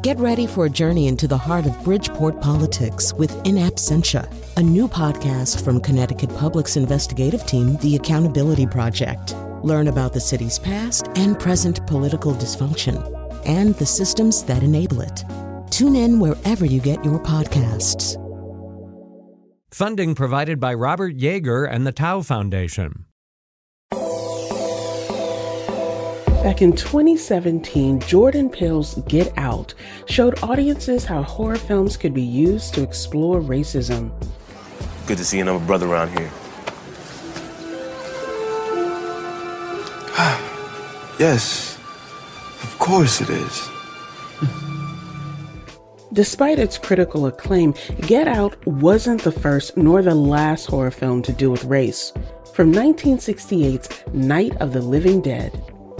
Get ready for a journey into the heart of Bridgeport politics with In Absentia, a new podcast from Connecticut Public's investigative team, The Accountability Project. Learn about the city's past and present political dysfunction and the systems that enable it. Tune in wherever you get your podcasts. Funding provided by Robert Yeager and the Tao Foundation. Back in 2017, Jordan Peele's Get Out showed audiences how horror films could be used to explore racism. Good to see another brother around here. Yes, of course it is. Despite its critical acclaim, Get Out wasn't the first nor the last horror film to deal with race. From 1968's Night of the Living Dead.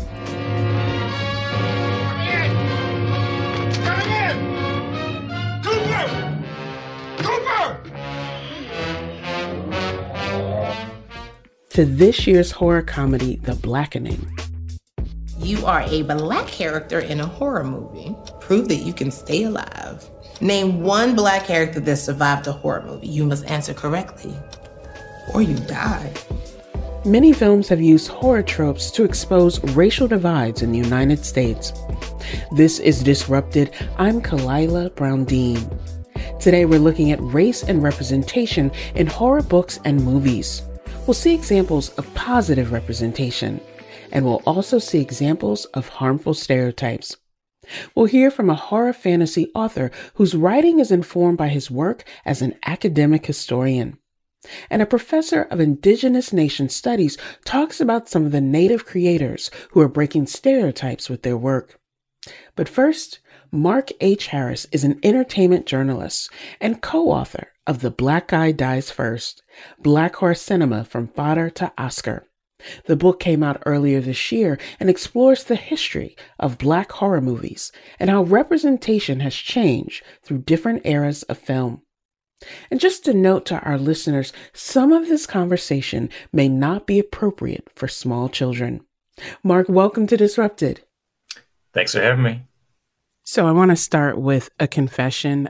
To this year's horror comedy, The Blackening. You are a black character in a horror movie. Prove that you can stay alive. Name one black character that survived a horror movie. You must answer correctly, or you die. Many films have used horror tropes to expose racial divides in the United States. This is Disrupted. I'm Kalila Brown-Dean. Today we're looking at race and representation in horror books and movies. We'll see examples of positive representation, and we'll also see examples of harmful stereotypes. We'll hear from a horror fantasy author whose writing is informed by his work as an academic historian. And a professor of Indigenous Nation Studies talks about some of the Native creators who are breaking stereotypes with their work. But first, Mark H. Harris is an entertainment journalist and co-author of The Black Guy Dies First, Black Horror Cinema from Fodder to Oscar. The book came out earlier this year and explores the history of Black horror movies and how representation has changed through different eras of film. And just a note to our listeners, some of this conversation may not be appropriate for small children. Mark, welcome to Disrupted. Thanks for having me. So I want to start with a confession.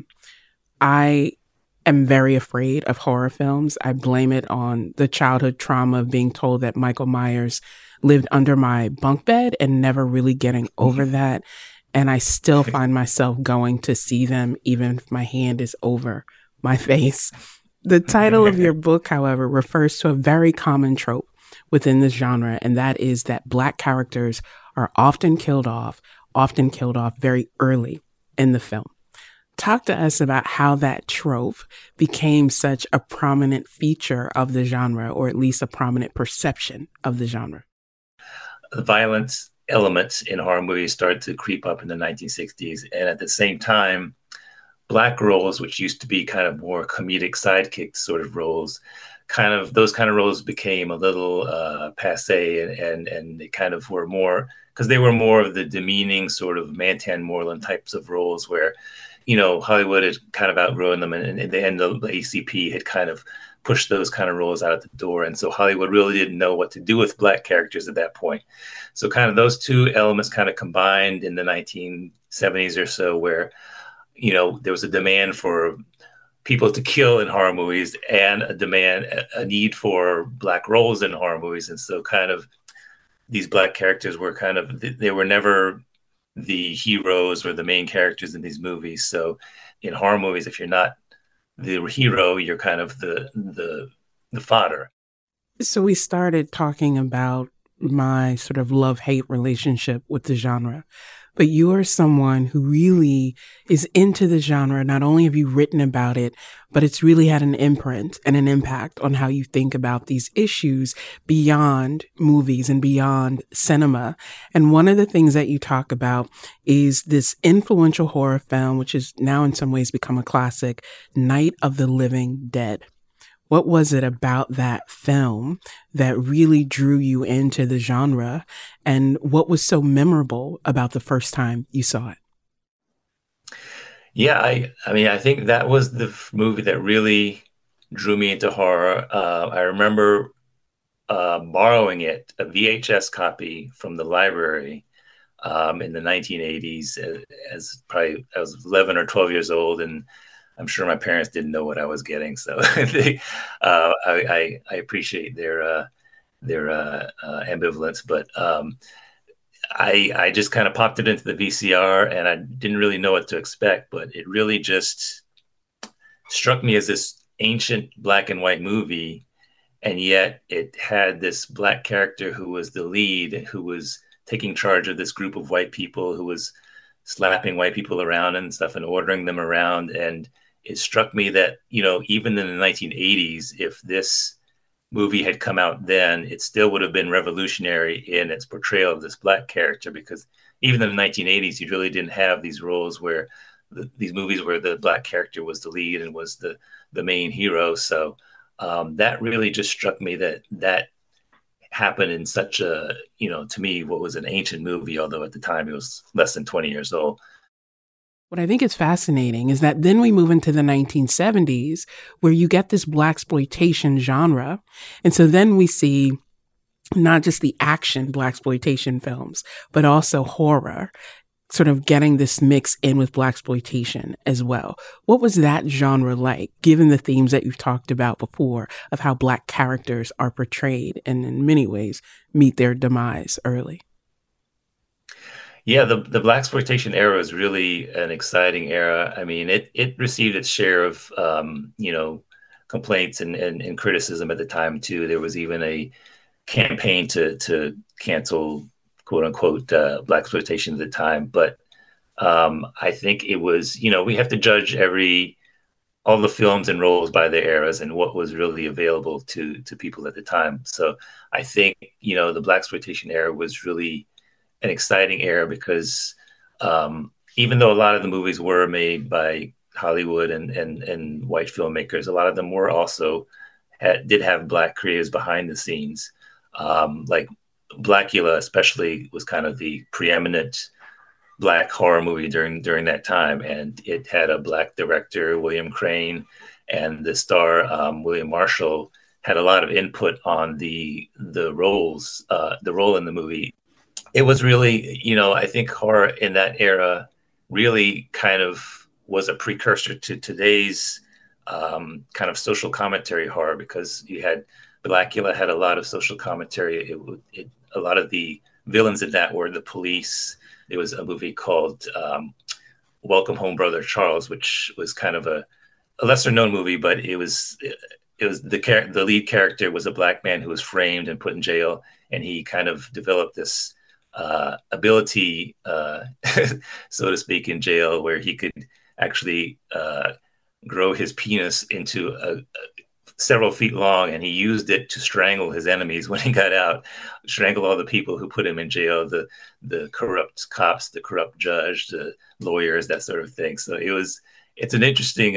I am very afraid of horror films. I blame it on the childhood trauma of being told that Michael Myers lived under my bunk bed and never really getting over that. And I still find myself going to see them even if my hand is over my face. The title of your book, however, refers to a very common trope within this genre, and that is that Black characters are often killed off very early in the film. Talk to us about how that trope became such a prominent feature of the genre, or at least a prominent perception of the genre. The violence elements in horror movies started to creep up in the 1960s. And at the same time, Black roles, which used to be kind of more comedic sidekick sort of roles, those kind of roles became a little passe, and they kind of were more, because they were more of the demeaning sort of Mantan Moreland types of roles where, Hollywood had kind of outgrown them, and the ACP had kind of pushed those kind of roles out the door. And so Hollywood really didn't know what to do with Black characters at that point. So kind of those two elements kind of combined in the 1970s or so, where, there was a demand for people to kill in horror movies and a need for Black roles in horror movies. And so kind of these Black characters were they were never the heroes or the main characters in these movies. So in horror movies, if you're not the hero, you're kind of the fodder. So we started talking about my sort of love-hate relationship with the genre. But you are someone who really is into the genre. Not only have you written about it, but it's really had an imprint and an impact on how you think about these issues beyond movies and beyond cinema. And one of the things that you talk about is this influential horror film, which has now in some ways become a classic, Night of the Living Dead. What was it about that film that really drew you into the genre? And what was so memorable about the first time you saw it? Yeah, I think that was the movie that really drew me into horror. I remember borrowing a VHS copy from the library in the 1980s. As probably I was 11 or 12 years old, and I'm sure my parents didn't know what I was getting. So I appreciate their ambivalence, but I just kind of popped it into the VCR, and I didn't really know what to expect, but it really just struck me as this ancient black and white movie. And yet it had this black character who was the lead, who was taking charge of this group of white people, who was slapping white people around and stuff and ordering them around. And it struck me that, even in the 1980s, if this movie had come out then, it still would have been revolutionary in its portrayal of this black character, because even in the 1980s, you really didn't have these roles where these movies where the black character was the lead and was the main hero. So that really just struck me that happened in such a, to me, what was an ancient movie, although at the time it was less than 20 years old. What I think is fascinating is that then we move into the 1970s where you get this blaxploitation genre. And so then we see not just the action blaxploitation films, but also horror sort of getting this mix in with blaxploitation as well. What was that genre like, given the themes that you've talked about before of how black characters are portrayed and in many ways meet their demise early? Yeah, the blaxploitation era is really an exciting era. I mean, it received its share of complaints and criticism at the time too. There was even a campaign to cancel quote unquote blaxploitation at the time. But I think it was, we have to judge all the films and roles by their eras and what was really available to people at the time. So I think, the blaxploitation era was really an exciting era because even though a lot of the movies were made by Hollywood and white filmmakers, a lot of them were also did have black creators behind the scenes. Like Blackula especially was kind of the preeminent black horror movie during that time, and it had a black director, William Crane, and the star William Marshall had a lot of input on the roles, the role in the movie. It was really, I think horror in that era really kind of was a precursor to today's kind of social commentary horror, because you had Blackula had a lot of social commentary. A lot of the villains in that were the police. There was a movie called Welcome Home, Brother Charles, which was kind of a lesser known movie, but it was the lead character was a black man who was framed and put in jail, and he kind of developed this ability, so to speak, in jail, where he could actually grow his penis into several feet long, and he used it to strangle his enemies when he got out, strangle all the people who put him in jail, the corrupt cops, the corrupt judge, the lawyers, that sort of thing. So it's an interesting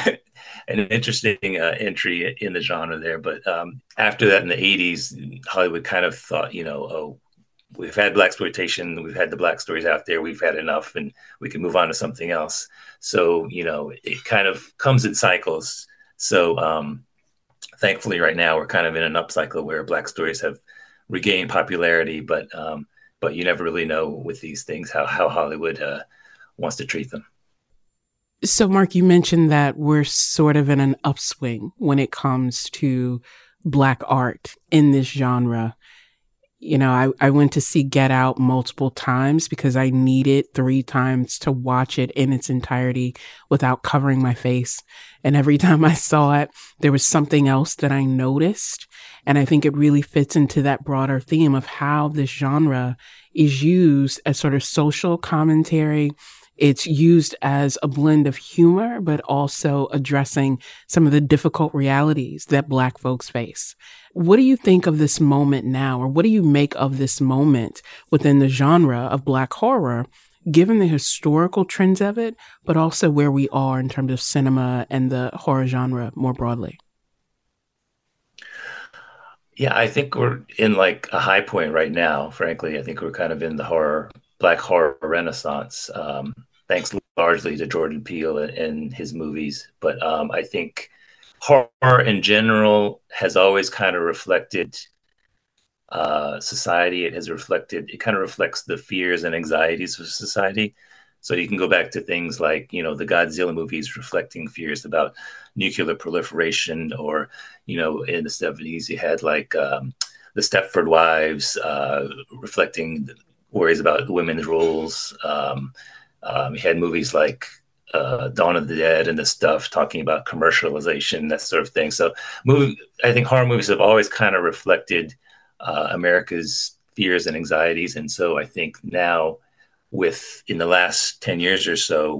entry in the genre there. But after that, in the 80s, Hollywood kind of thought, we've had blaxploitation, we've had the black stories out there, we've had enough, and we can move on to something else. So, it kind of comes in cycles. So thankfully right now we're kind of in an upcycle where black stories have regained popularity, but you never really know with these things how Hollywood wants to treat them. So Mark, you mentioned that we're sort of in an upswing when it comes to black art in this genre. I went to see Get Out multiple times because I needed 3 times to watch it in its entirety without covering my face. And every time I saw it, there was something else that I noticed. And I think it really fits into that broader theme of how this genre is used as sort of social commentary. It's used as a blend of humor, but also addressing some of the difficult realities that Black folks face. What do you think of this moment now, or what do you make of this moment within the genre of Black horror, given the historical trends of it, but also where we are in terms of cinema and the horror genre more broadly? Yeah, I think we're in like a high point right now. Frankly, I think we're kind of in the Black horror renaissance, thanks largely to Jordan Peele and his movies. But I think horror in general has always kind of reflected society. It kind of reflects the fears and anxieties of society. So you can go back to things like, the Godzilla movies reflecting fears about nuclear proliferation, or, in the 70s, you had like the Stepford Wives reflecting worries about women's roles. You had movies like Dawn of the Dead and the stuff talking about commercialization, that sort of thing. So I think horror movies have always kind of reflected America's fears and anxieties. And so I think now, in the last 10 years or so,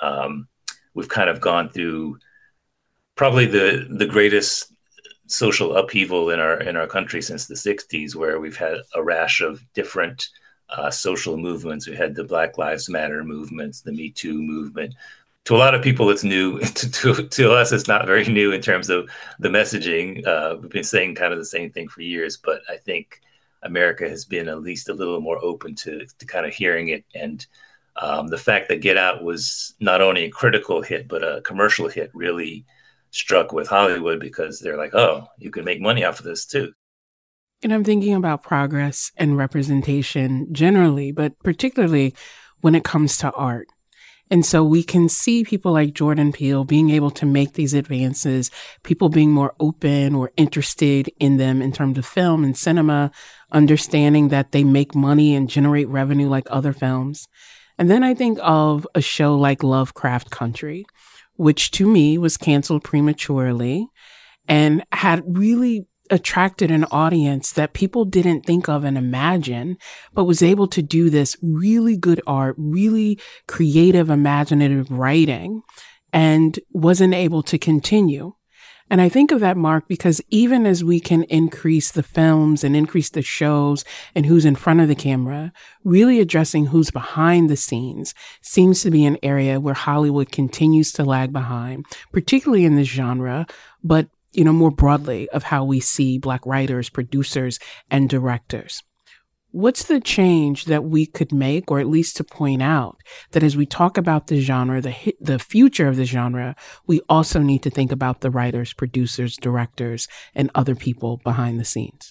we've kind of gone through probably the greatest social upheaval in our country since the 60s, where we've had a rash of different social movements. We had the Black Lives Matter movements, the Me Too movement. To a lot of people, it's new. To us, it's not very new in terms of the messaging. We've been saying kind of the same thing for years, but I think America has been at least a little more open to kind of hearing it. And the fact that Get Out was not only a critical hit, but a commercial hit really struck with Hollywood, because they're like, oh, you can make money off of this too. And I'm thinking about progress and representation generally, but particularly when it comes to art. And so we can see people like Jordan Peele being able to make these advances, people being more open or interested in them in terms of film and cinema, understanding that they make money and generate revenue like other films. And then I think of a show like Lovecraft Country, which to me was canceled prematurely and had really attracted an audience that people didn't think of and imagine, but was able to do this really good art, really creative, imaginative writing, and wasn't able to continue. And I think of that, Mark, because even as we can increase the films and increase the shows and who's in front of the camera, really addressing who's behind the scenes seems to be an area where Hollywood continues to lag behind, particularly in this genre, but more broadly of how we see Black writers, producers, and directors. What's the change that we could make, or at least to point out that as we talk about the genre, the future of the genre, we also need to think about the writers, producers, directors, and other people behind the scenes?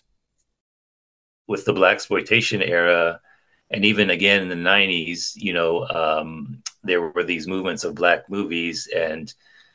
With the Blaxploitation era, and even again in the 90s, there were these movements of Black movies, and,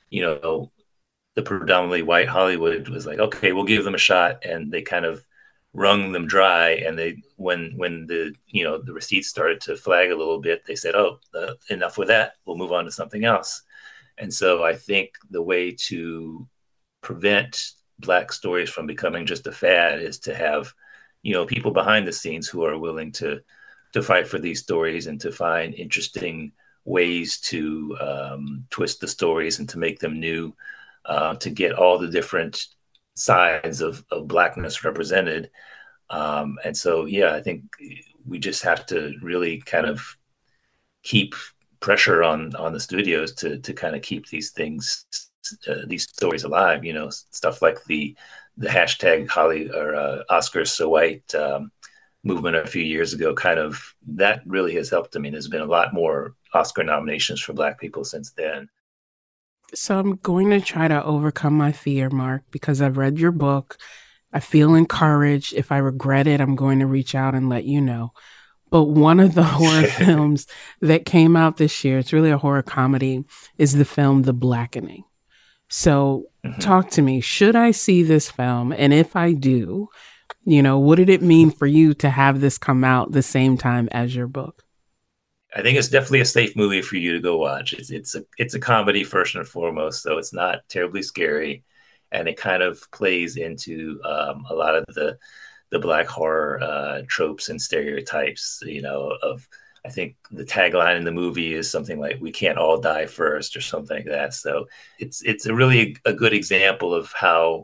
the predominantly white Hollywood was like, okay, we'll give them a shot. And they kind of wrung them dry. And when the receipts started to flag a little bit, they said, oh, enough with that. We'll move on to something else. And so I think the way to prevent Black stories from becoming just a fad is to have, people behind the scenes who are willing to fight for these stories and to find interesting ways to twist the stories and to make them new. To get all the different sides of Blackness represented. And so, I think we just have to really kind of keep pressure on the studios to kind of keep these things, these stories alive, stuff like the hashtag Oscars So White movement a few years ago, kind of, that really has helped. I mean, there's been a lot more Oscar nominations for Black people since then. So I'm going to try to overcome my fear, Mark, because I've read your book. I feel encouraged. If I regret it, I'm going to reach out and let you know. But one of the horror films that came out this year, it's really a horror comedy, is the film The Blackening. So talk to me. Should I see this film? And if I do, what did it mean for you to have this come out the same time as your book? I think it's definitely a safe movie for you to go watch. It's a comedy first and foremost, so it's not terribly scary, and it kind of plays into a lot of the Black horror tropes and stereotypes. I think the tagline in the movie is something like "We can't all die first" or something like that. So it's a really a good example of how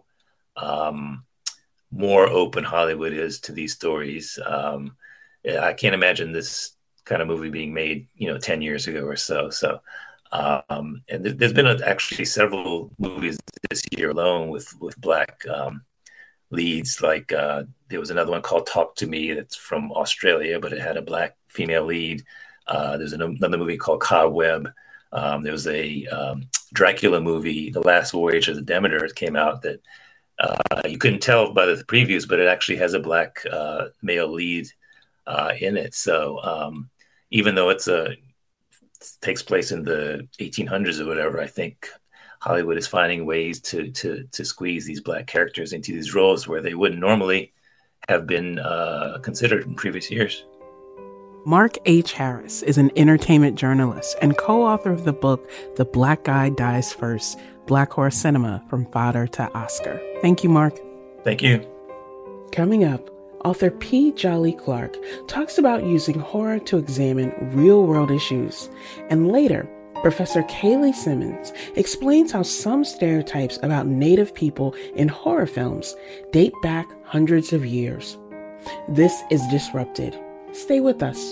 more open Hollywood is to these stories. I can't imagine this kind of movie being made, 10 years ago or so. So, and there's been actually several movies this year alone with Black leads. Like there was another one called Talk to Me that's from Australia, but it had a Black female lead. There's another movie called Cobweb. There was a Dracula movie, The Last Voyage of the Demeter, came out that You couldn't tell by the previews, but it actually has a black male lead in it. So even though it takes place in the 1800s or whatever, I think Hollywood is finding ways to squeeze these black characters into these roles where they wouldn't normally have been considered in previous years. Mark H. Harris is an entertainment journalist and co-author of the book, The Black Guy Dies First, Black Horror Cinema from Fodder to Oscar. Thank you, Mark. Thank you. Coming up, author P. Djali Clark talks about using horror to examine real-world issues. And later, Professor Kaylee Simmons explains how some stereotypes about Native people in horror films date back hundreds of years. This is Disrupted. Stay with us.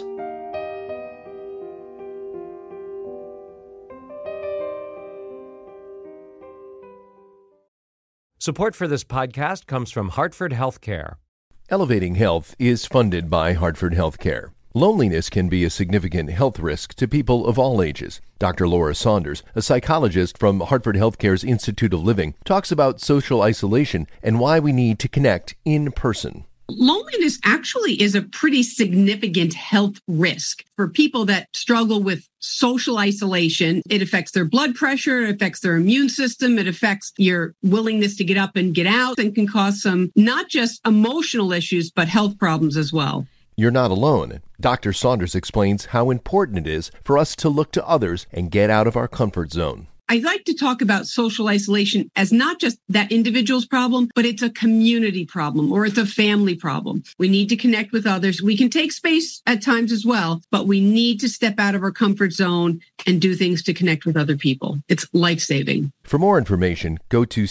Support for this podcast comes from Hartford Healthcare. Elevating Health is funded by Hartford Healthcare. Loneliness can be a significant health risk to people of all ages. Dr. Laura Saunders, a psychologist from Hartford Healthcare's Institute of Living, talks about social isolation and why we need to connect in person. Loneliness actually is a pretty significant health risk for people that struggle with social isolation. It affects their blood pressure, it affects their immune system, it affects your willingness to get up and get out, and can cause some not just emotional issues, but health problems as well. You're not alone. Dr. Saunders explains how important it is for us to look to others and get out of our comfort zone. I like to talk about social isolation as not just that individual's problem, but it's a community problem or it's a family problem. We need to connect with others. We can take space at times as well, but we need to step out of our comfort zone and do things to connect with other people. It's life-saving. For more information, go to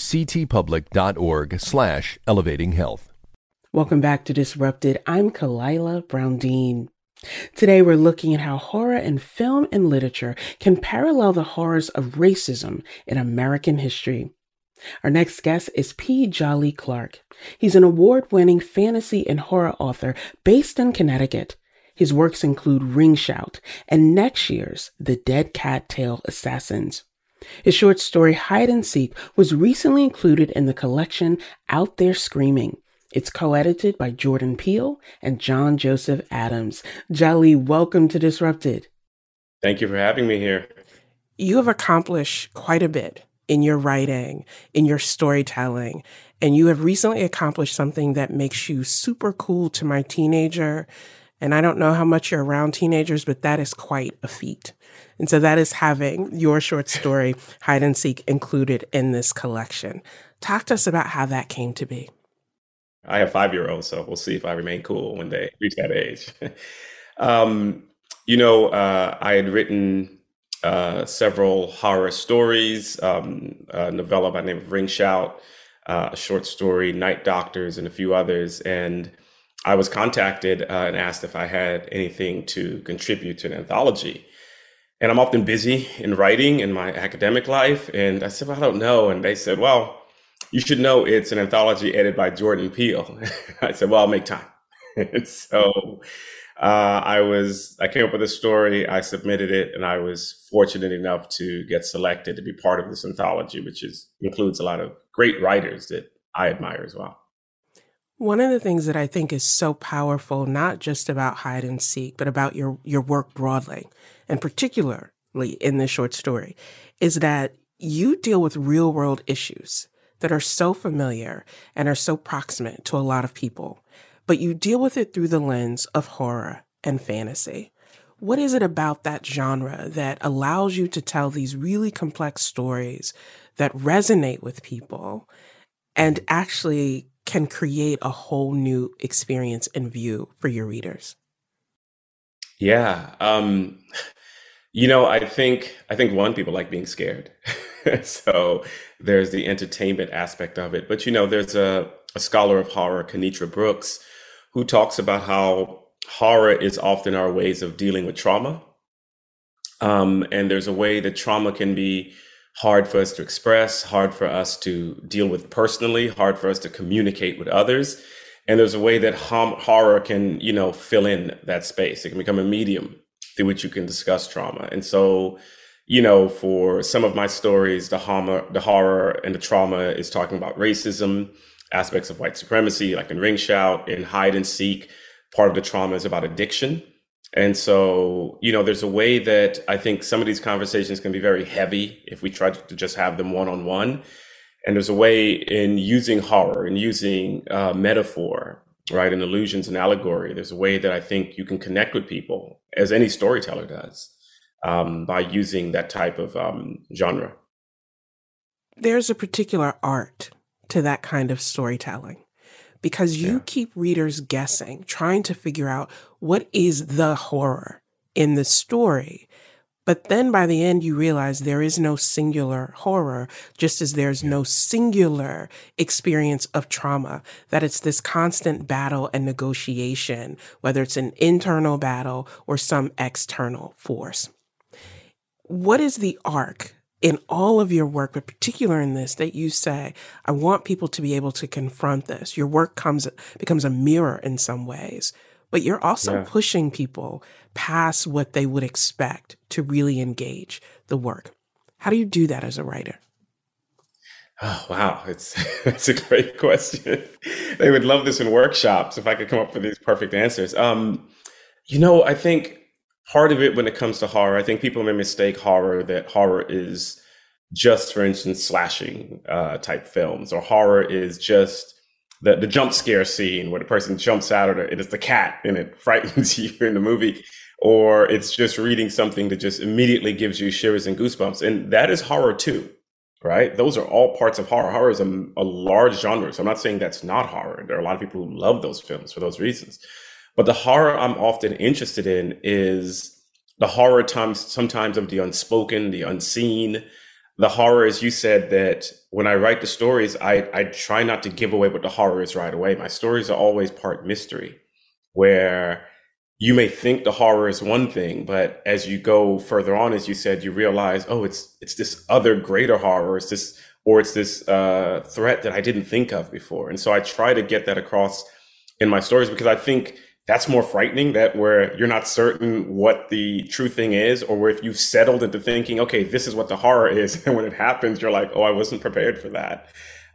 ctpublic.org/elevatinghealth. Welcome back to Disrupted. I'm Kalila Brown-Dean. Today, we're looking at how horror in film and literature can parallel the horrors of racism in American history. Our next guest is P. Djali Clark. He's an award-winning fantasy and horror author based in Connecticut. His works include Ring Shout and next year's The Dead Cat Tail Assassins. His short story Hide and Seek was recently included in the collection Out There Screaming. It's co-edited by Jordan Peele and John Joseph Adams. Djali, welcome to Disrupted. Thank you for having me here. You have accomplished quite a bit in your writing, in your storytelling, and you have recently accomplished something that makes you super cool to my teenager. And I don't know how much you're around teenagers, but that is quite a feat. And so that is having your short story, Hide and Seek, included in this collection. Talk to us about how that came to be. I have 5-year-olds, so we'll see if I remain cool when they reach that age. I had written several horror stories, a novella by the name of Ring Shout, a short story, Night Doctors, and a few others. And I was contacted and asked if I had anything to contribute to an anthology. And I'm often busy in writing in my academic life. And I said, well, I don't know. And they said, well, you should know it's an anthology edited by Jordan Peele. I said, well, I'll make time. And so I came up with a story, I submitted it, and I was fortunate enough to get selected to be part of this anthology, which includes a lot of great writers that I admire as well. One of the things that I think is so powerful, not just about Hide and Seek, but about your work broadly, and particularly in this short story, is that you deal with real world issues that are so familiar and are so proximate to a lot of people, but you deal with it through the lens of horror and fantasy. What is it about that genre that allows you to tell these really complex stories that resonate with people and actually can create a whole new experience and view for your readers? Yeah. I think one, people like being scared. So there's the entertainment aspect of it. But, there's a scholar of horror, Kenitra Brooks, who talks about how horror is often our ways of dealing with trauma. And there's a way that trauma can be hard for us to express, hard for us to deal with personally, hard for us to communicate with others. And there's a way that horror can, fill in that space. It can become a medium through which you can discuss trauma. And so, For some of my stories, the horror and the trauma is talking about racism, aspects of white supremacy, like in Ring Shout, in Hide and Seek. Part of the trauma is about addiction. And so, there's a way that I think some of these conversations can be very heavy if we try to just have them one-on-one. And there's a way in using horror and using metaphor, right, and illusions and allegory. There's a way that I think you can connect with people, as any storyteller does, by using that type of genre. There's a particular art to that kind of storytelling, because you keep readers guessing, trying to figure out what is the horror in the story. But then by the end, you realize there is no singular horror, just as there's no singular experience of trauma, that it's this constant battle and negotiation, whether it's an internal battle or some external force. What is the arc in all of your work, but particular in this, that you say, I want people to be able to confront this? Your work becomes a mirror in some ways, but you're also pushing people past what they would expect to really engage the work. How do you do that as a writer? Oh, wow. That's a great question. They would love this in workshops if I could come up with these perfect answers. I think part of it when it comes to horror, I think people may mistake that horror is just, for instance, slashing type films, or horror is just the jump scare scene where the person jumps out of it is the cat and it frightens you in the movie, or it's just reading something that just immediately gives you shivers and goosebumps. And that is horror too, right? Those are all parts of horror. Horror is a large genre. So I'm not saying that's not horror. There are a lot of people who love those films for those reasons. But the horror I'm often interested in is the horror sometimes of the unspoken, the unseen. The horror, as you said, that when I write the stories, I try not to give away what the horror is right away. My stories are always part mystery, where you may think the horror is one thing, but as you go further on, as you said, you realize, oh, it's this other greater horror. It's this threat that I didn't think of before. And so I try to get that across in my stories, because I think that's more frightening, that where you're not certain what the true thing is, or where if you've settled into thinking, okay, this is what the horror is, and when it happens, you're like, oh, I wasn't prepared for that.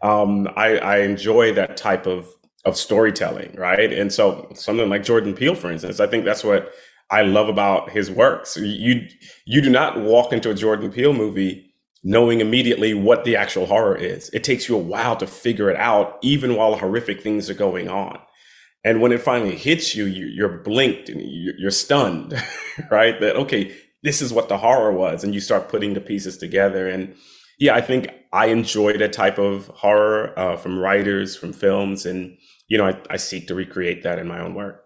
I enjoy that type of storytelling, right? And so something like Jordan Peele, for instance, I think that's what I love about his works. You do not walk into a Jordan Peele movie knowing immediately what the actual horror is. It takes you a while to figure it out, even while horrific things are going on. And when it finally hits you, you're blinked and you're stunned, right? That, okay, this is what the horror was. And you start putting the pieces together. And yeah, I think I enjoy that type of horror from writers, from films. And, I seek to recreate that in my own work.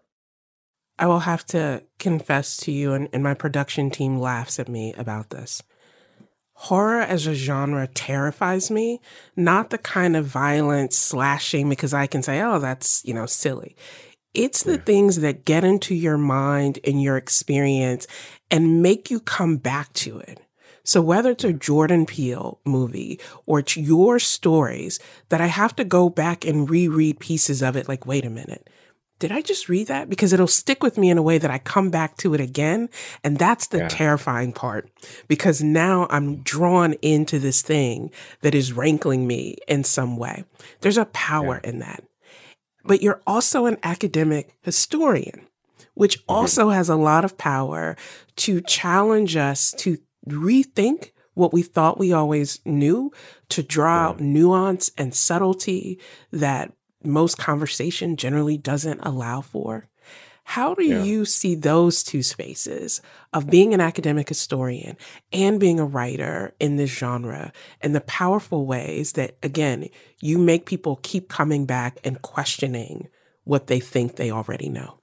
I will have to confess to you, and my production team laughs at me about this. Horror as a genre terrifies me, not the kind of violent slashing because I can say, oh, that's, silly. It's the things that get into your mind and your experience and make you come back to it. So whether it's a Jordan Peele movie or it's your stories, that I have to go back and reread pieces of it like, wait a minute. Did I just read that? Because it'll stick with me in a way that I come back to it again. And that's the terrifying part, because now I'm drawn into this thing that is rankling me in some way. There's a power in that. But you're also an academic historian, which also has a lot of power to challenge us to rethink what we thought we always knew, to draw out nuance and subtlety that most conversation generally doesn't allow for. How do you see those two spaces of being an academic historian and being a writer in this genre, and the powerful ways that, again, you make people keep coming back and questioning what they think they already know?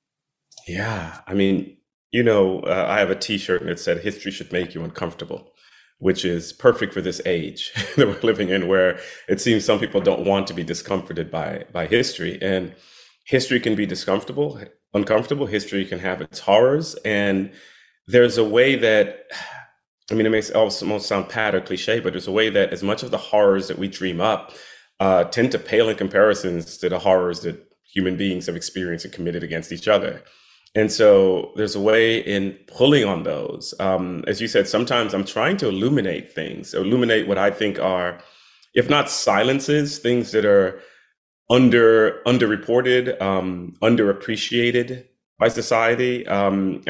Yeah. I mean, I have a T-shirt that said, history should make you uncomfortable, which is perfect for this age that we're living in, where it seems some people don't want to be discomforted by history. And history can be uncomfortable. History can have its horrors. And there's a way that, it makes almost sound pat or cliche, but there's a way that as much of the horrors that we dream up tend to pale in comparisons to the horrors that human beings have experienced and committed against each other. And so there's a way in pulling on those. As you said, sometimes I'm trying to illuminate things, illuminate what I think are, if not silences, things that are underreported, underappreciated by society. And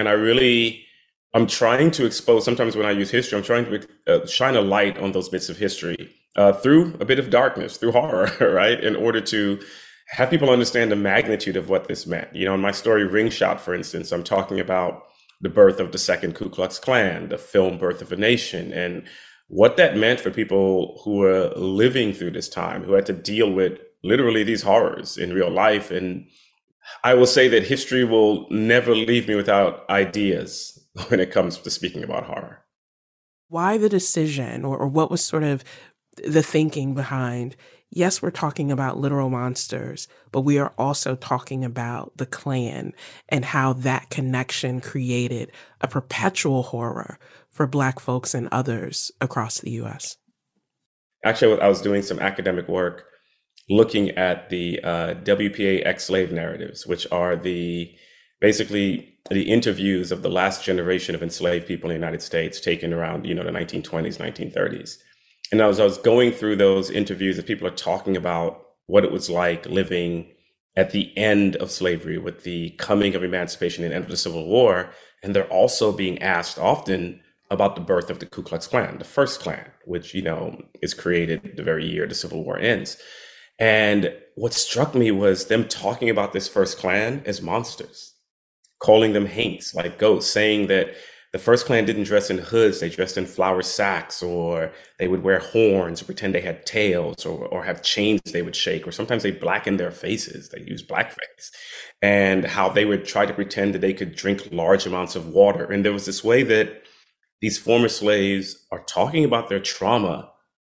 I'm trying to expose, sometimes when I use history, I'm trying to shine a light on those bits of history through a bit of darkness, through horror, right? In order to have people understand the magnitude of what this meant. In my story, Ring Shot, for instance, I'm talking about the birth of the second Ku Klux Klan, the film Birth of a Nation, and what that meant for people who were living through this time, who had to deal with literally these horrors in real life. And I will say that history will never leave me without ideas when it comes to speaking about horror. Why the decision, or what was sort of the thinking behind, yes, we're talking about literal monsters, but we are also talking about the Klan and how that connection created a perpetual horror for Black folks and others across the U.S.? Actually, I was doing some academic work looking at the WPA ex-slave narratives, which are basically the interviews of the last generation of enslaved people in the United States taken around, the 1920s, 1930s. And as I was going through those interviews, that people are talking about what it was like living at the end of slavery with the coming of emancipation and end of the Civil War. And they're also being asked often about the birth of the Ku Klux Klan, the first Klan, which, is created the very year the Civil War ends. And what struck me was them talking about this first Klan as monsters, calling them haints, like ghosts, saying that the first Klan didn't dress in hoods, they dressed in flour sacks, or they would wear horns or pretend they had tails, or have chains they would shake, or sometimes they blackened their faces, they used blackface, and how they would try to pretend that they could drink large amounts of water. And there was this way that these former slaves are talking about their trauma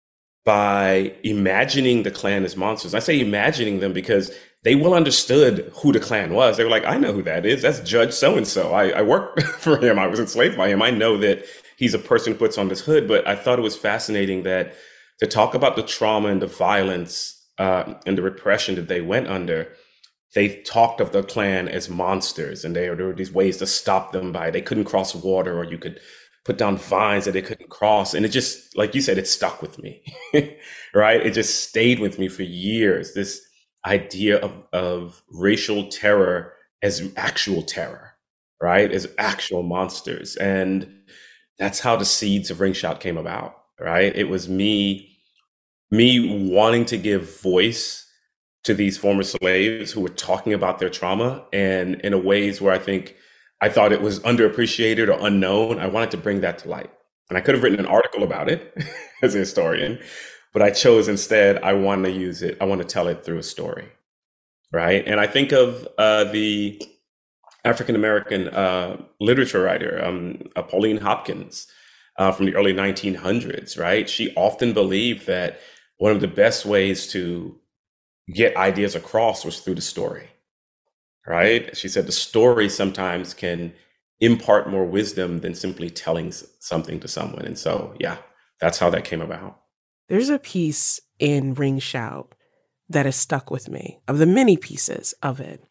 by imagining the Klan as monsters. I say imagining them because they well understood who the Klan was. They were like, I know who that is. That's Judge so-and-so. I worked for him. I was enslaved by him. I know that he's a person who puts on this hood. But I thought it was fascinating that to talk about the trauma and the violence and the repression that they went under, they talked of the Klan as monsters. And there were these ways to stop them by, they couldn't cross water, or you could put down vines that they couldn't cross. And it just, like you said, it stuck with me, right? It just stayed with me for years. This idea of racial terror as actual terror, right? As actual monsters. And that's how the seeds of Ring Shot came about, right? It was me wanting to give voice to these former slaves who were talking about their trauma, and in a ways where I thought it was underappreciated or unknown. I wanted to bring that to light. And I could have written an article about it as a historian, but I chose instead, I want to use it. I want to tell it through a story, right? And I think of the African-American literature writer, Pauline Hopkins, from the early 1900s, right? She often believed that one of the best ways to get ideas across was through the story. Right? She said the story sometimes can impart more wisdom than simply telling something to someone. And so, yeah, that's how that came about. There's a piece in Ring Shout that has stuck with me, of the many pieces of it.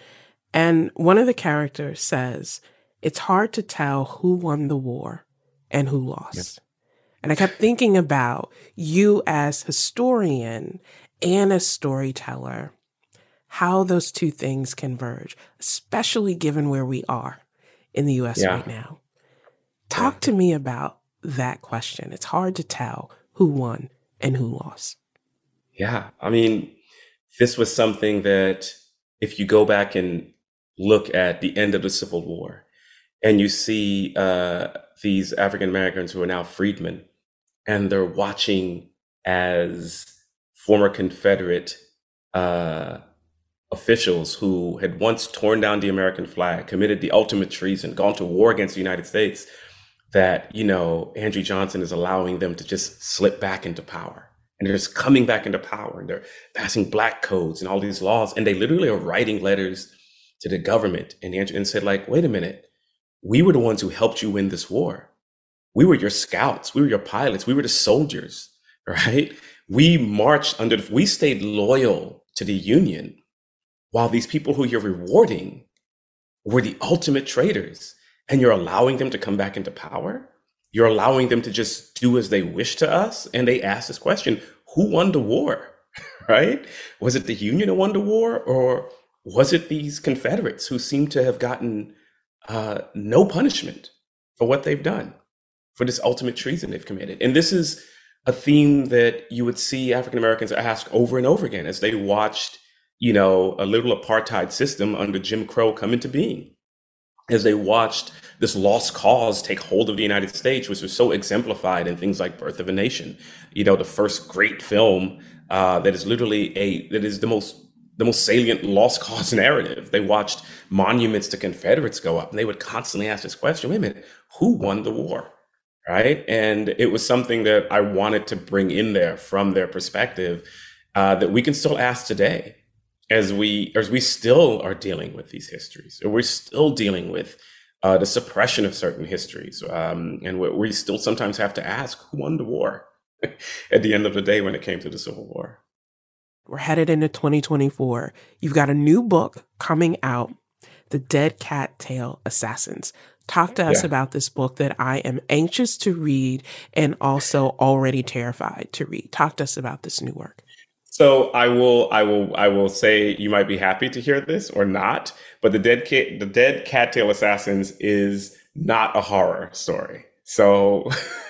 And one of the characters says, it's hard to tell who won the war and who lost. Yes. And I kept thinking about you as historian and as storyteller, how those two things converge, especially given where we are in the U.S. right now. Talk to me about that question. It's hard to tell who won and who lost. Yeah, I mean, this was something that if you go back and look at the end of the Civil War and you see these African Americans who are now freedmen, and they're watching as former Confederate officials who had once torn down the American flag, committed the ultimate treason, gone to war against the United States, that, Andrew Johnson is allowing them to just slip back into power. And they're just coming back into power, and they're passing black codes and all these laws. And they literally are writing letters to the government and said, like, wait a minute, we were the ones who helped you win this war. We were your scouts. We were your pilots. We were the soldiers, right? We marched we stayed loyal to the Union, while these people who you're rewarding were the ultimate traitors, and you're allowing them to come back into power? You're allowing them to just do as they wish to us? And they asked this question, who won the war, right? Was it the Union who won the war, or was it these Confederates who seem to have gotten no punishment for what they've done, for this ultimate treason they've committed? And this is a theme that you would see African Americans ask over and over again as they watched, a little apartheid system under Jim Crow come into being, as they watched this lost cause take hold of the United States, which was so exemplified in things like Birth of a Nation, the first great film that is literally that is the most salient lost cause narrative. They watched monuments to Confederates go up, and they would constantly ask this question, wait a minute, who won the war, right? And it was something that I wanted to bring in there from their perspective, that we can still ask today, as we still are dealing with these histories, or we're still dealing with the suppression of certain histories. And we still sometimes have to ask, who won the war at the end of the day when it came to the Civil War? We're headed into 2024. You've got a new book coming out, The Dead Cat Tale Assassins. Talk to us about this book that I am anxious to read and also already terrified to read. Talk to us about this new work. So I will say, you might be happy to hear this or not, but The Dead Cattail Assassins is not a horror story. So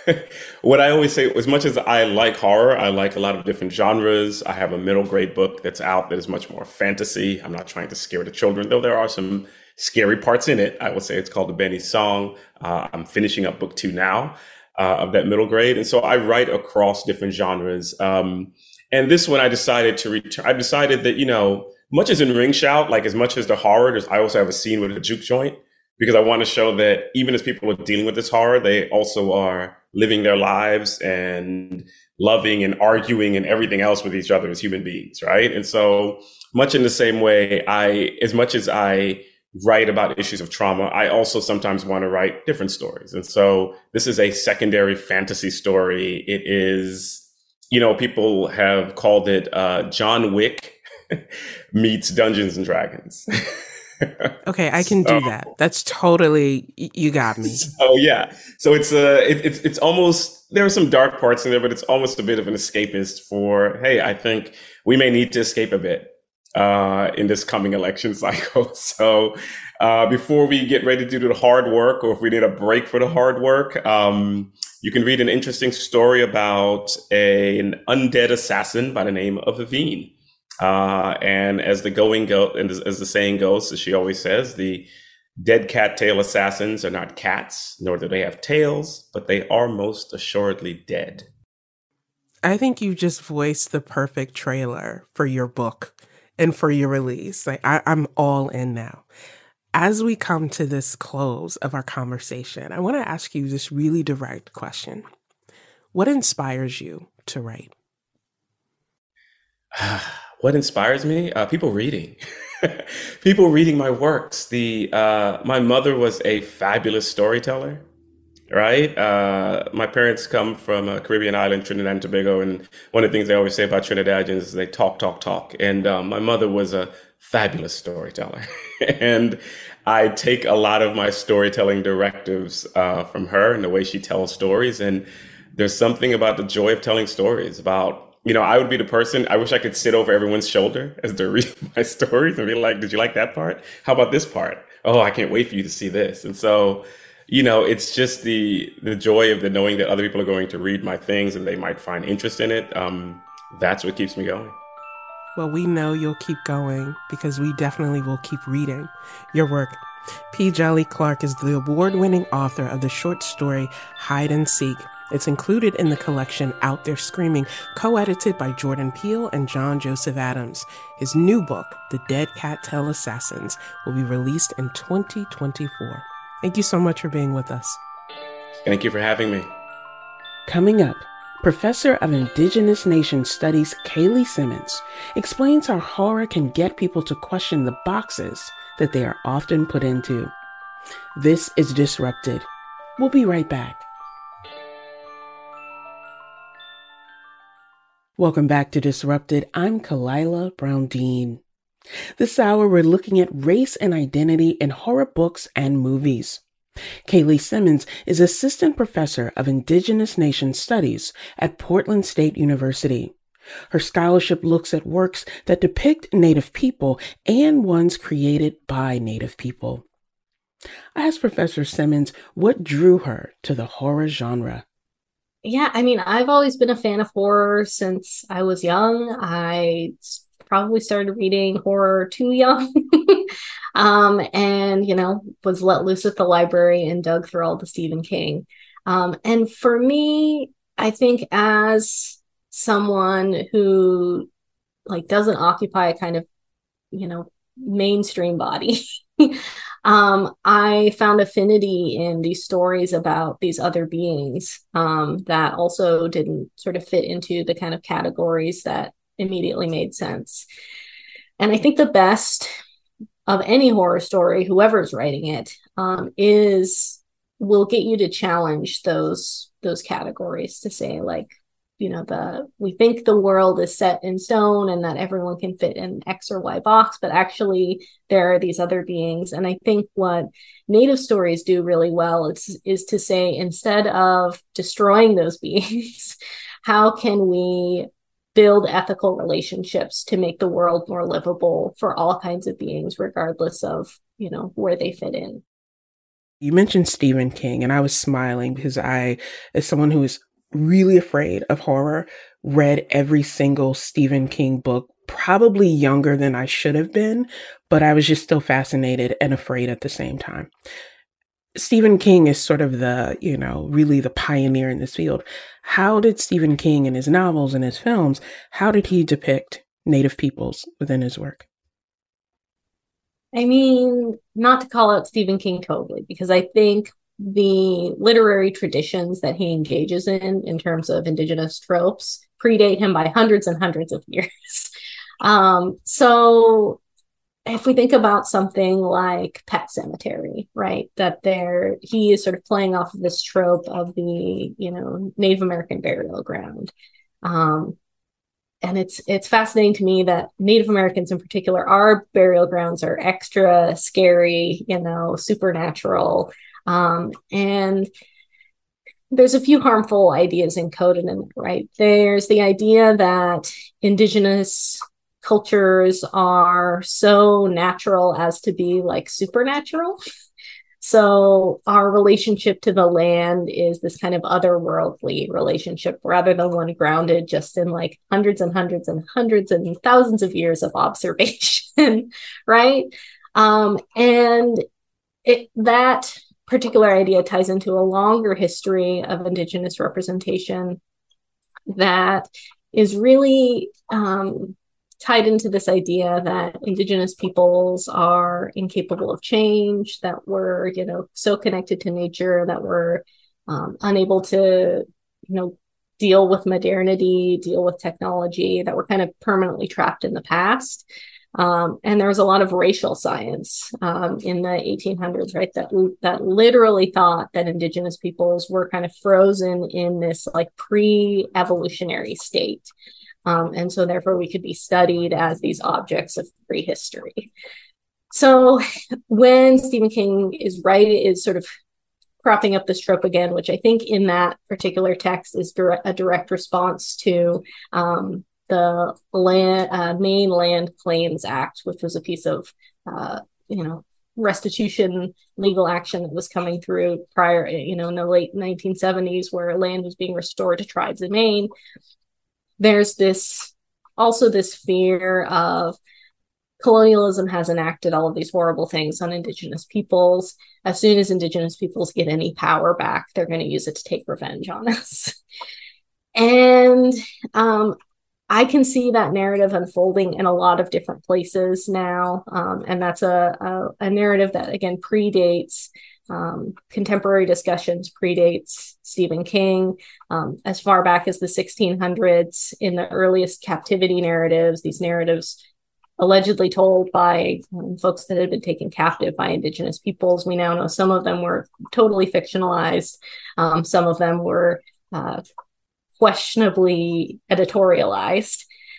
what I always say, as much as I like horror, I like a lot of different genres. I have a middle grade book that's out that is much more fantasy. I'm not trying to scare the children, though there are some scary parts in it. I will say it's called The Benny Song. I'm finishing up book 2 now of that middle grade. And so I write across different genres. And this one I decided to return. I decided that, much as in Ring Shout, like as much as the horror, I also have a scene with a juke joint, because I want to show that even as people are dealing with this horror, they also are living their lives and loving and arguing and everything else with each other as human beings, right? And so much in the same way, as much as I write about issues of trauma, I also sometimes want to write different stories. And so this is a secondary fantasy story. It is, people have called it John Wick meets Dungeons and Dragons. Okay, I can do that. That's totally, you got me. Oh yeah. So it's almost, there are some dark parts in there, but it's almost a bit of an escapist for, hey, I think we may need to escape a bit in this coming election cycle. So before we get ready to do the hard work, or if we need a break for the hard work, you can read an interesting story about an undead assassin by the name of Aveen. And as the going goes, and as the saying goes, as she always says, the dead cat tail assassins are not cats, nor do they have tails, but they are most assuredly dead. I think you just voiced the perfect trailer for your book and for your release. Like I'm all in now. As we come to this close of our conversation, I want to ask you this really direct question. What inspires you to write? What inspires me? People reading. People reading my works. My mother was a fabulous storyteller, right? My parents come from a Caribbean island, Trinidad and Tobago, and one of the things they always say about Trinidadians is they talk. And my mother was a fabulous storyteller. And I take a lot of my storytelling directives from her and the way she tells stories. And there's something about the joy of telling stories, about, I would be the person, I wish I could sit over everyone's shoulder as they're reading my stories and be like, did you like that part? How about this part? Oh, I can't wait for you to see this. And so, it's just the joy of the knowing that other people are going to read my things and they might find interest in it. That's what keeps me going. Well, we know you'll keep going because we definitely will keep reading your work. P. Djeli Clark is the award-winning author of the short story Hide and Seek. It's included in the collection Out There Screaming, co-edited by Jordan Peele and John Joseph Adams. His new book, The Dead Cat Tail Assassins, will be released in 2024. Thank you so much for being with us. Thank you for having me. Coming up, Professor of Indigenous Nation Studies Kaylee Simmons explains how horror can get people to question the boxes that they are often put into. This is Disrupted. We'll be right back. Welcome back to Disrupted. I'm Kalila Brown Dean. This hour, we're looking at race and identity in horror books and movies. Kaylee Simmons is Assistant Professor of Indigenous Nation Studies at Portland State University. Her scholarship looks at works that depict Native people and ones created by Native people. I asked Professor Simmons what drew her to the horror genre. Yeah, I mean, I've always been a fan of horror since I was young. I probably started reading horror too young. And, was let loose at the library and dug through all the Stephen King. And for me, I think as someone who doesn't occupy a kind of, mainstream body, I found affinity in these stories about these other beings that also didn't sort of fit into the kind of categories that immediately made sense. And I think the best of any horror story, whoever's writing it, will get you to challenge those categories, to say we think the world is set in stone and that everyone can fit in X or Y box, but actually there are these other beings. And I think what Native stories do really well is to say, instead of destroying those beings, how can we build ethical relationships to make the world more livable for all kinds of beings, regardless of, where they fit in. You mentioned Stephen King, and I was smiling because I, as someone who is really afraid of horror, read every single Stephen King book, probably younger than I should have been, but I was just still fascinated and afraid at the same time. Stephen King is sort of the, really the pioneer in this field. How did Stephen King in his novels and his films, how did he depict Native peoples within his work? I mean, not to call out Stephen King totally, because I think the literary traditions that he engages in terms of Indigenous tropes, predate him by hundreds and hundreds of years. So if we think about something like Pet Sematary, right, that he is sort of playing off of this trope of the, Native American burial ground. And it's fascinating to me that Native Americans in particular, our burial grounds are extra scary, supernatural. And there's a few harmful ideas encoded in it, right? There's the idea that Indigenous cultures are so natural as to be supernatural. So our relationship to the land is this kind of otherworldly relationship rather than one grounded just in hundreds and hundreds and hundreds and thousands of years of observation, right? And that particular idea ties into a longer history of Indigenous representation that is really tied into this idea that Indigenous peoples are incapable of change, that we're, so connected to nature that we're unable to, deal with modernity, deal with technology, that we're kind of permanently trapped in the past. And there was a lot of racial science in the 1800s, right, that literally thought that Indigenous peoples were kind of frozen in this pre-evolutionary state. And so therefore we could be studied as these objects of prehistory. So when Stephen King is sort of cropping up this trope again, which I think in that particular text is a direct response to the Maine Land Claims Act, which was a piece of, restitution legal action that was coming through prior, in the late 1970s, where land was being restored to tribes in Maine. There's this fear of colonialism has enacted all of these horrible things on Indigenous peoples. As soon as Indigenous peoples get any power back, they're going to use it to take revenge on us. And I can see that narrative unfolding in a lot of different places now. And that's a narrative that, again, predates contemporary discussions, predates Stephen King, as far back as the 1600s. In the earliest captivity narratives, these narratives allegedly told by folks that had been taken captive by Indigenous peoples. We now know some of them were totally fictionalized. Some of them were questionably editorialized.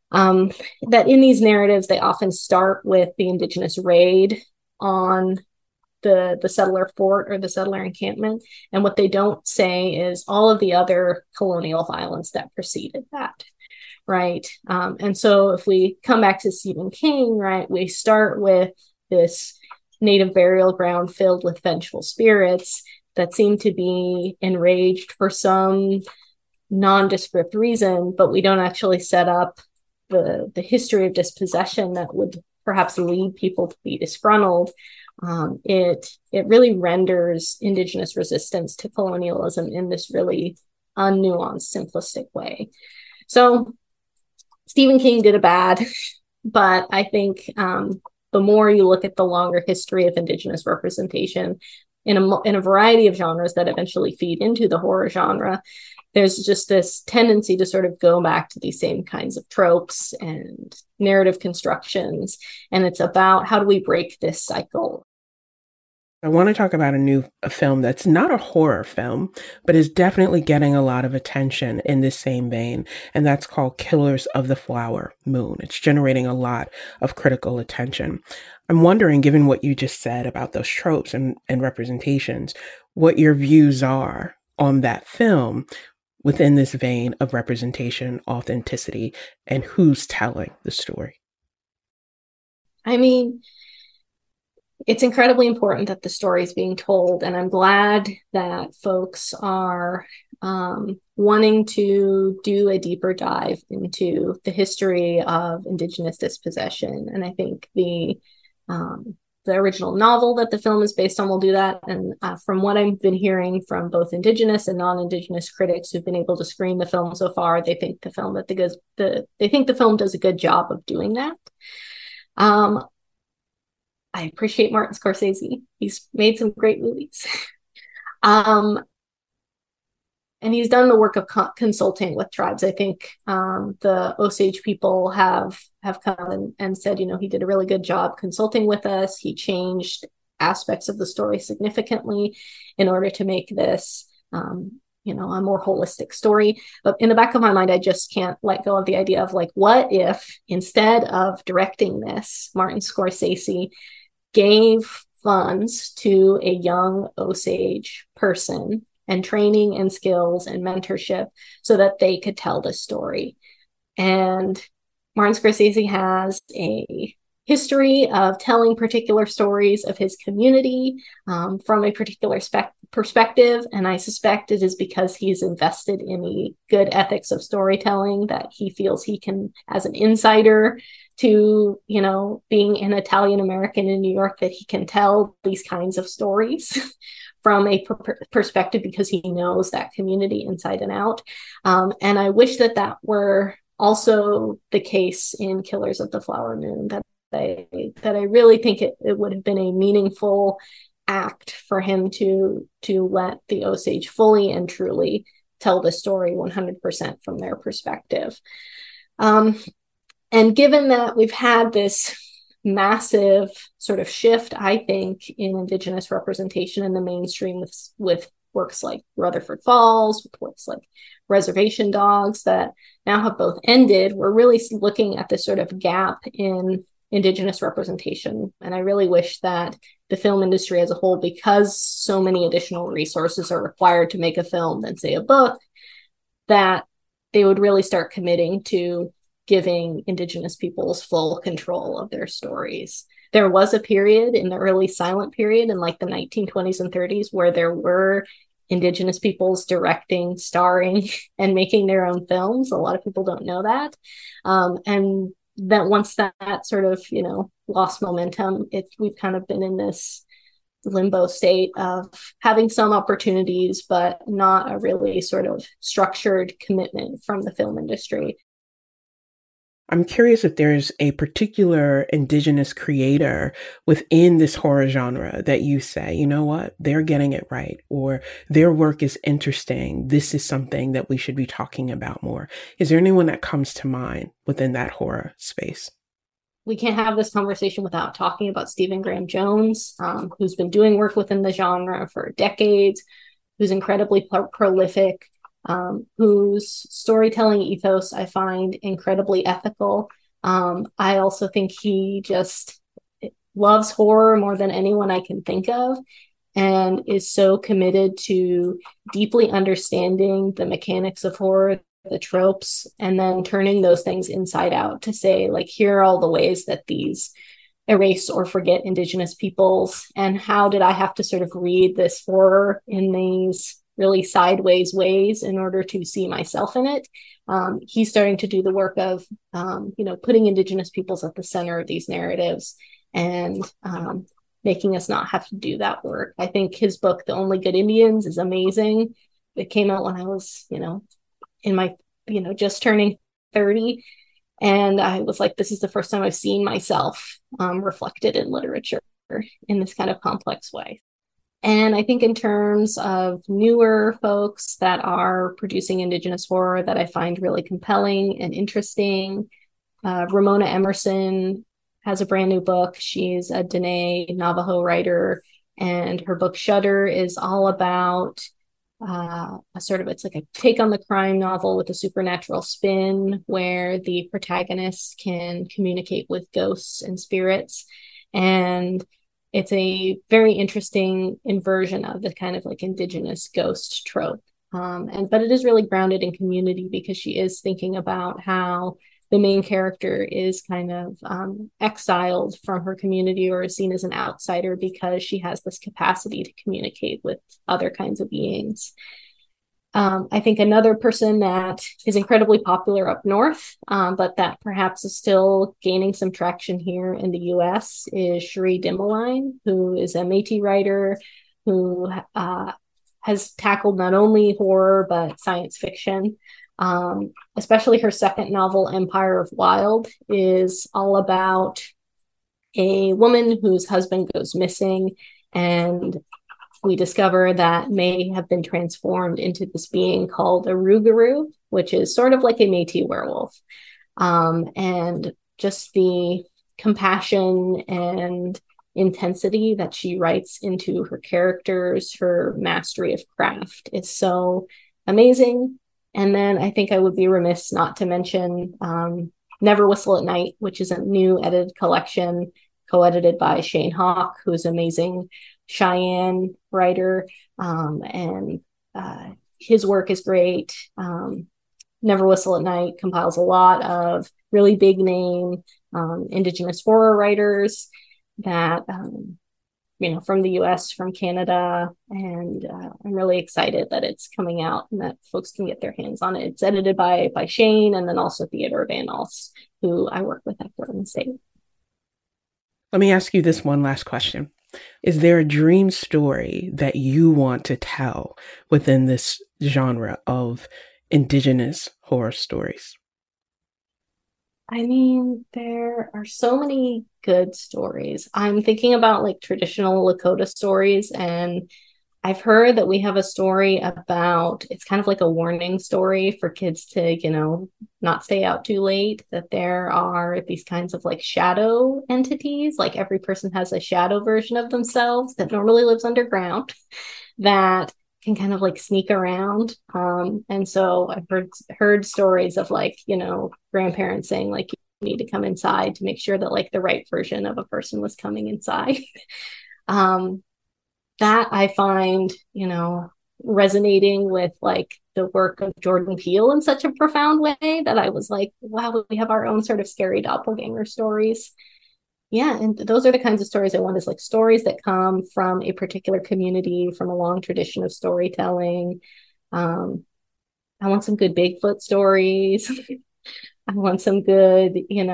that in these narratives, they often start with the Indigenous raid on the settler fort or the settler encampment. And what they don't say is all of the other colonial violence that preceded that. Right. And so if we come back to Stephen King, right, we start with this native burial ground filled with vengeful spirits that seem to be enraged for some nondescript reason, but we don't actually set up the history of dispossession that would perhaps lead people to be disgruntled. It really renders Indigenous resistance to colonialism in this really unnuanced, simplistic way. So Stephen King did a bad, but I think the more you look at the longer history of Indigenous representation in a variety of genres that eventually feed into the horror genre, there's just this tendency to sort of go back to these same kinds of tropes and narrative constructions. And it's about how do we break this cycle? I want to talk about a film that's not a horror film, but is definitely getting a lot of attention in this same vein. And that's called Killers of the Flower Moon. It's generating a lot of critical attention. I'm wondering, given what you just said about those tropes and representations, what your views are on that film within this vein of representation, authenticity, and who's telling the story. I mean, it's incredibly important that the story is being told, and I'm glad that folks are wanting to do a deeper dive into the history of Indigenous dispossession. And I think the original novel that the film is based on will do that. And from what I've been hearing from both Indigenous and non-Indigenous critics who've been able to screen the film so far, they think the film does a good job of doing that. I appreciate Martin Scorsese. He's made some great movies. And he's done the work of consulting with tribes. I think the Osage people have come and said, he did a really good job consulting with us. He changed aspects of the story significantly in order to make this, a more holistic story. But in the back of my mind, I just can't let go of the idea of what if instead of directing this, Martin Scorsese gave funds to a young Osage person and training and skills and mentorship so that they could tell the story. And Martin Scorsese has a history of telling particular stories of his community from a particular perspective. And I suspect it is because he's invested in the good ethics of storytelling that he feels he can, as an insider to, being an Italian American in New York, that he can tell these kinds of stories from a perspective because he knows that community inside and out. And I wish that were also the case in Killers of the Flower Moon, that I really think it would have been a meaningful act for him to let the Osage fully and truly tell the story 100% from their perspective. And given that we've had this massive sort of shift, I think, in Indigenous representation in the mainstream with works like Rutherford Falls, with works like Reservation Dogs that now have both ended, we're really looking at this sort of gap in Indigenous representation. And I really wish that the film industry as a whole, because so many additional resources are required to make a film than, say, a book, that they would really start committing to giving Indigenous peoples full control of their stories. There was a period in the early silent period in the 1920s and 30s where there were Indigenous peoples directing, starring, and making their own films. A lot of people don't know that. And that once that sort of, lost momentum, we've kind of been in this limbo state of having some opportunities, but not a really sort of structured commitment from the film industry. I'm curious if there's a particular Indigenous creator within this horror genre that you say, you know what, they're getting it right, or their work is interesting. This is something that we should be talking about more. Is there anyone that comes to mind within that horror space? We can't have this conversation without talking about Stephen Graham Jones, who's been doing work within the genre for decades, who's incredibly prolific, whose storytelling ethos I find incredibly ethical. I also think he just loves horror more than anyone I can think of, and is so committed to deeply understanding the mechanics of horror, the tropes, and then turning those things inside out to say, like, here are all the ways that these erase or forget Indigenous peoples, and how did I have to sort of read this horror in these really sideways ways in order to see myself in it. He's starting to do the work of, putting Indigenous peoples at the center of these narratives, and making us not have to do that work. I think his book, The Only Good Indians, is amazing. It came out when I was, in my, just turning 30. And I was like, this is the first time I've seen myself reflected in literature in this kind of complex way. And I think in terms of newer folks that are producing Indigenous horror that I find really compelling and interesting, Ramona Emerson has a brand new book. She's a Dene Navajo writer, and her book Shudder is all about it's like a take on the crime novel with a supernatural spin, where the protagonist can communicate with ghosts and spirits. And it's a very interesting inversion of the kind of like Indigenous ghost trope. But it is really grounded in community, because she is thinking about how the main character is kind of exiled from her community, or is seen as an outsider, because she has this capacity to communicate with other kinds of beings. I think another person that is incredibly popular up north, but that perhaps is still gaining some traction here in the US, is Cherie Dimaline, who is a Métis writer who has tackled not only horror, but science fiction. Especially her second novel, Empire of Wild, is all about a woman whose husband goes missing, and we discover that may have been transformed into this being called a Rougarou, which is sort of like a Métis werewolf. And just the compassion and intensity that she writes into her characters, her mastery of craft, is so amazing. And then I think I would be remiss not to mention Never Whistle at Night, which is a new edited collection co-edited by Shane Hawk, who's an amazing Cheyenne writer. And his work is great. Never Whistle at Night compiles a lot of really big name Indigenous horror writers that from the US, from Canada, and I'm really excited that it's coming out and that folks can get their hands on it. It's edited by Shane, and then also Theodore Van Alst, who I work with at Portland State. Let me ask you this one last question. Is there a dream story that you want to tell within this genre of Indigenous horror stories? I mean, there are so many good stories. I'm thinking about like traditional Lakota stories, and I've heard that we have a story about, it's kind of like a warning story for kids to, not stay out too late, that there are these kinds of like shadow entities, like every person has a shadow version of themselves that normally lives underground that can kind of like sneak around. And so I've heard stories of like, grandparents saying like, you need to come inside to make sure that like the right version of a person was coming inside. That I find, resonating with like the work of Jordan Peele in such a profound way that I was like, wow, we have our own sort of scary doppelganger stories. Yeah, and those are the kinds of stories I want, is like stories that come from a particular community, from a long tradition of storytelling. I want some good Bigfoot stories. I want some good,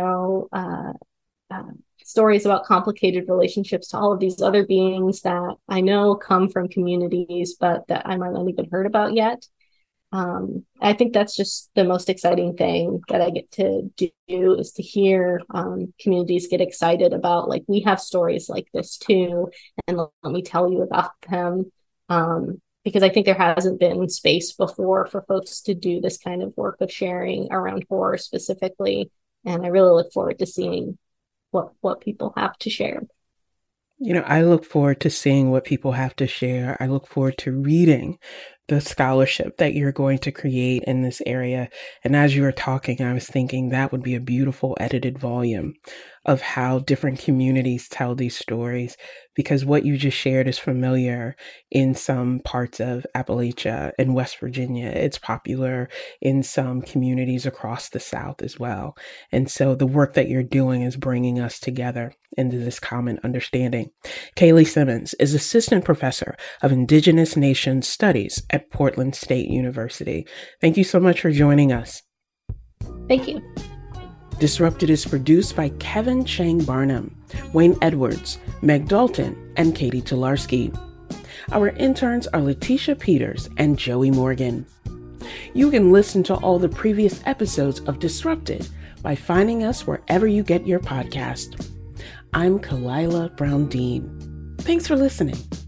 stories about complicated relationships to all of these other beings that I know come from communities, but that I might not even heard about yet. I think that's just the most exciting thing that I get to do, is to hear communities get excited about like, we have stories like this too, and let me tell you about them. Because I think there hasn't been space before for folks to do this kind of work of sharing around horror specifically. And I really look forward to seeing what people have to share. I look forward to seeing what people have to share. I look forward to reading the scholarship that you're going to create in this area. And as you were talking, I was thinking that would be a beautiful edited volume of how different communities tell these stories, because what you just shared is familiar in some parts of Appalachia and West Virginia. It's popular in some communities across the South as well. And so the work that you're doing is bringing us together into this common understanding. Kaylee Simmons is Assistant Professor of Indigenous Nations Studies at Portland State University. Thank you so much for joining us. Thank you. Disrupted is produced by Kevin Chang Barnum, Wayne Edwards, Meg Dalton, and Katie Tolarski. Our interns are Letitia Peters and Joey Morgan. You can listen to all the previous episodes of Disrupted by finding us wherever you get your podcast. I'm Kalila Brown Dean. Thanks for listening.